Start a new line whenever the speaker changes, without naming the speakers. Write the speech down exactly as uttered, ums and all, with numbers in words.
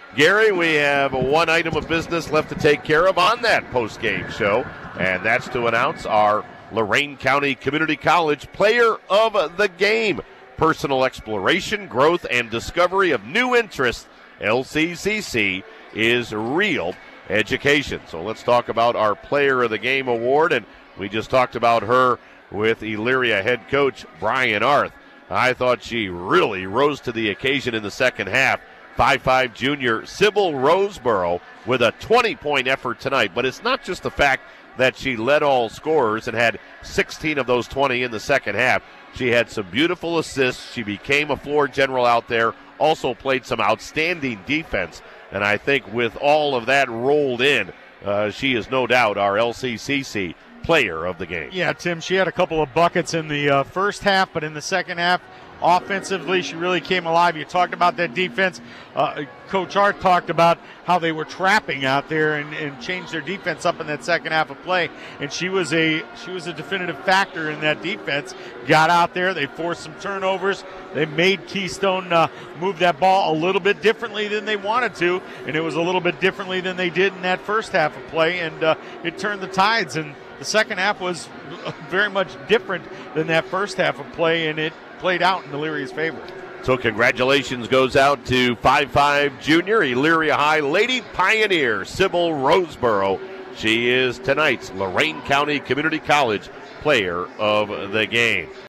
Gary, we have one item of business left to take care of on that post-game show, and that's to announce our Lorain County Community College Player of the Game. Personal exploration, growth, and discovery of new interests. L C C C is real education. So let's talk about our Player of the Game award, and we just talked about her with Elyria head coach Brian Arth. I thought she really rose to the occasion in the second half. five five junior Sybil Roseboro with a twenty-point effort tonight. But it's not just the fact that she led all scorers and had sixteen of those twenty in the second half. She had some beautiful assists. She became a floor general out there, also played some outstanding defense. And I think with all of that rolled in, uh, she is no doubt our L C C C player of the game.
Yeah, Tim, she had a couple of buckets in the uh, first half, but in the second half, offensively, she really came alive. You talked about that defense. Uh, Coach Art talked about how they were trapping out there and, and changed their defense up in that second half of play. And she was a she was a definitive factor in that defense. Got out there, they forced some turnovers. They made Keystone uh, move that ball a little bit differently than they wanted to, and it was a little bit differently than they did in that first half of play. And uh, it turned the tides. And the second half was very much different than that first half of play, and it played out in Elyria's favor.
So congratulations goes out to five five junior Elyria High Lady Pioneer Sybil Roseboro. She is tonight's Lorain County Community College Player of the Game.